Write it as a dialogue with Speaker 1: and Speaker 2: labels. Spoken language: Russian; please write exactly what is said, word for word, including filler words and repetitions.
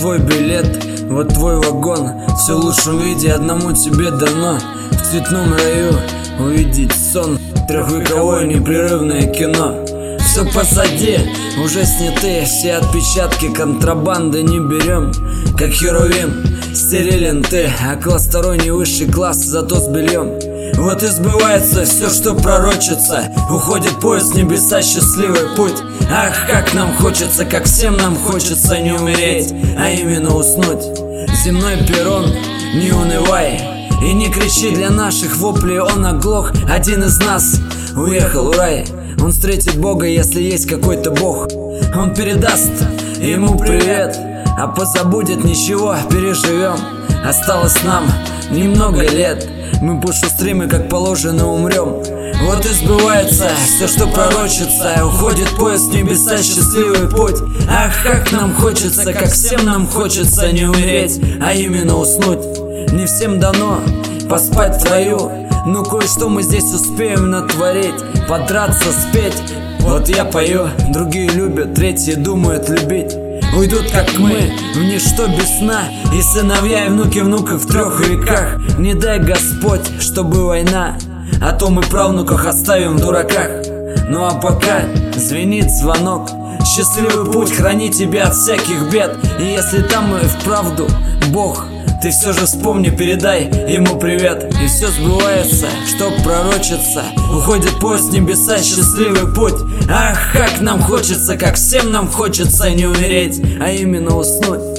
Speaker 1: твой билет, вот твой вагон. Все в лучшем виде одному тебе дано. В цветном раю увидеть сон, трехвековое непрерывное кино. Все позади, уже сняты все отпечатки, контрабанды не берем, как Херувим. Стерилен ты, а класс второй не высший класс, зато с бельем. Вот и сбывается все, что пророчится. Уходит поезд в небеса, счастливый путь. Ах, как нам хочется, как всем нам хочется не умереть, а именно уснуть. Земной перрон, не унывай и не кричи, для наших воплей он оглох. Один из нас уехал в рай, он встретит Бога, если есть какой-то Бог. Он передаст ему привет, а позабудет ничего, переживем. Осталось нам немного лет, мы пушу стримы, как положено, умрем. Вот и сбывается все, что пророчится. Уходит поезд в небеса, счастливый путь. Ах, как нам хочется, как всем нам хочется не умереть, а именно уснуть. Не всем дано поспать в раю, но кое-что мы здесь успеем натворить. Подраться, спеть, вот я пою. Другие любят, третьи думают любить. Уйдут, как мы, в ничто без сна. И сыновья, и внуки внуков в трех веках. Не дай Господь, чтобы война, а то мы правнуков оставим в дураках. Ну а пока звенит звонок, счастливый путь, храни тебя от всяких бед. И если там и вправду Бог, ты все же вспомни, передай ему привет. И все сбывается, что пророчится. Уходит поезд в небеса, счастливый путь. Ах, как нам хочется, как всем нам хочется не умереть, а именно уснуть.